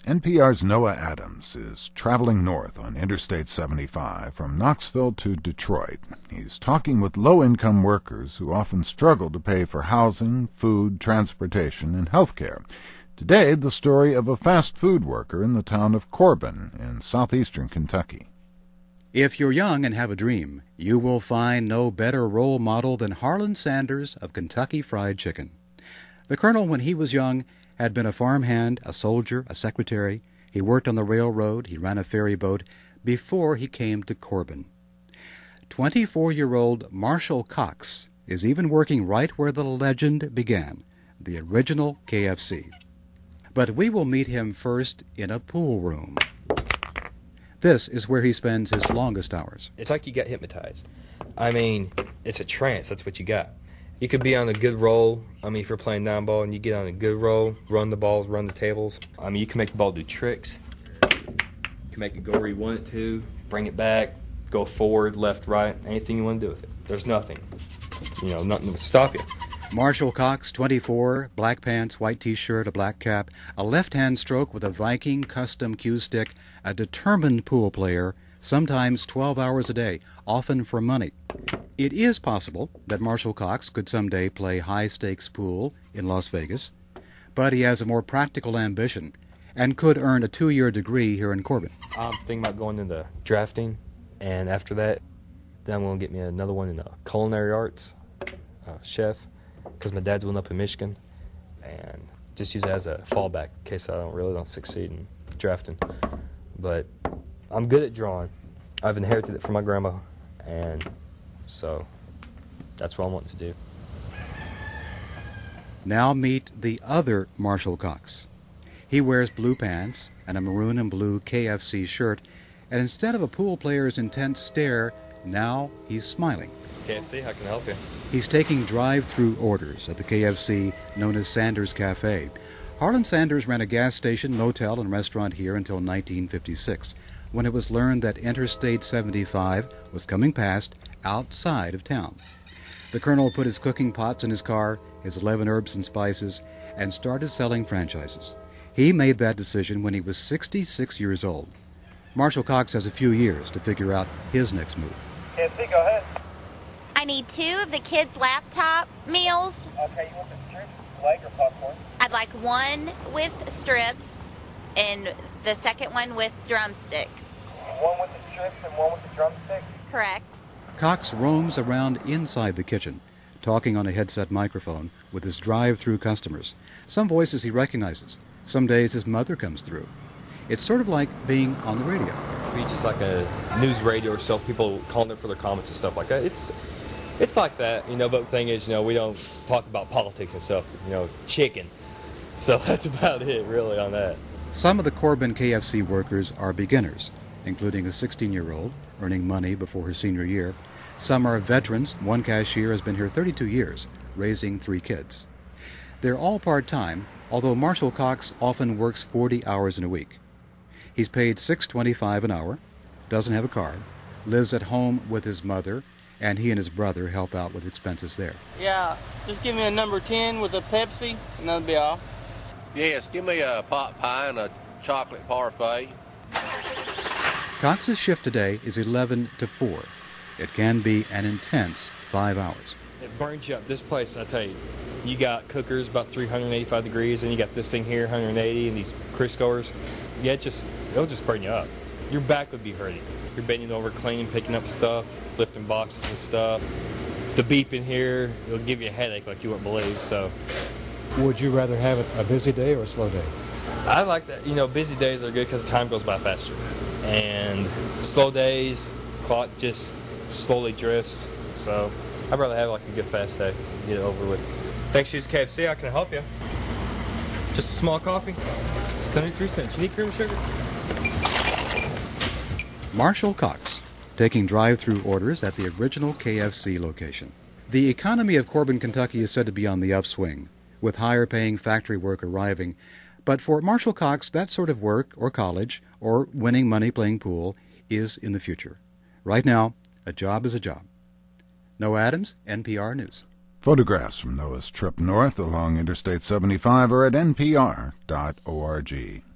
NPR's Noah Adams is traveling north on Interstate 75 from Knoxville to Detroit. He's talking with low-income workers who often struggle to pay for housing, food, transportation, and health care. Today, the story of a fast food worker in the town of Corbin in southeastern Kentucky. If you're young and have a dream, you will find no better role model than Harlan Sanders of Kentucky Fried Chicken. The Colonel, when he was young, had been a farmhand, a soldier, a secretary. He worked on the railroad, he ran a ferry boat, before he came to Corbin. 24-year-old Marshall Cox is even working right where the legend began, the original KFC. But we will meet him first in a pool room. This is where he spends his longest hours. It's like you got hypnotized. I mean, it's a trance, that's what you got. You could be on a good roll. I mean, if you're playing 9-ball and you get on a good roll, run the balls, run the tables. I mean, you can make the ball do tricks. You can make it go where you want it to, bring it back, go forward, left, right, anything you want to do with it. There's nothing. Nothing would stop you. Marshall Cox, 24, black pants, white T-shirt, a black cap, a left-hand stroke with a Viking custom cue stick, a determined pool player, sometimes 12 hours a day, often for money. It is possible that Marshall Cox could someday play high-stakes pool in Las Vegas, but he has a more practical ambition and could earn a 2-year degree here in Corbin. I'm thinking about going into drafting, and after that, then I'm going to get me another one in culinary arts, chef, because my dad's one up in Michigan, and just use it as a fallback in case I don't succeed in drafting. But I'm good at drawing. I've inherited it from my grandma, and so that's what I'm wanting to do. Now meet the other Marshall Cox. He wears blue pants and a maroon and blue KFC shirt, and instead of a pool player's intense stare, now he's smiling. KFC, how can I help you? He's taking drive-through orders at the KFC known as Sanders Cafe. Harlan Sanders ran a gas station, motel, and restaurant here until 1956, when it was learned that Interstate 75 was coming past outside of town. The Colonel put his cooking pots in his car, his 11 herbs and spices, and started selling franchises. He made that decision when he was 66 years old. Marshall Cox has a few years to figure out his next move. KFC, go ahead. I need 2 of the kids' laptop meals. Okay, you want the strips, leg, or popcorn? I'd like 1 with strips and the second one with drumsticks. 1 with the strips and 1 with the drumsticks? Correct. Cox roams around inside the kitchen, talking on a headset microphone with his drive-through customers. Some voices he recognizes. Some days his mother comes through. It's sort of like being on the radio. Be just like a news radio or so, people calling it for their comments and stuff like that. It's like that, but the thing is, we don't talk about politics and stuff, chicken. So that's about it, really, on that. Some of the Corbin KFC workers are beginners, including a 16-year-old earning money before her senior year. Some are veterans. One cashier has been here 32 years, raising 3 kids. They're all part-time, although Marshall Cox often works 40 hours in a week. He's paid $6.25 an hour, doesn't have a car, lives at home with his mother, and he and his brother help out with expenses there. Yeah, just give me a number 10 with a Pepsi, and that'll be all. Yes, give me a pot pie and a chocolate parfait. Cox's shift today is 11 to 4. It can be an intense 5 hours. It burns you up. This place, I tell you, you got cookers about 385 degrees, and you got this thing here, 180, and these Criscoers. Yeah, it'll just burn you up. Your back would be hurting. You're bending over, cleaning, picking up stuff, lifting boxes and stuff. The beep in here, it'll give you a headache like you wouldn't believe, so. Would you rather have a busy day or a slow day? I like that. Busy days are good because time goes by faster. And slow days, clock just slowly drifts. So I'd rather have like a good fast day, get it over with. Thanks for using KFC. How can I help you? Just a small coffee, 73 cents. You need cream and sugar? Marshall Cox, taking drive-through orders at the original KFC location. The economy of Corbin, Kentucky is said to be on the upswing, with higher-paying factory work arriving. But for Marshall Cox, that sort of work, or college, or winning money playing pool, is in the future. Right now, a job is a job. Noah Adams, NPR News. Photographs from Noah's trip north along Interstate 75 are at npr.org.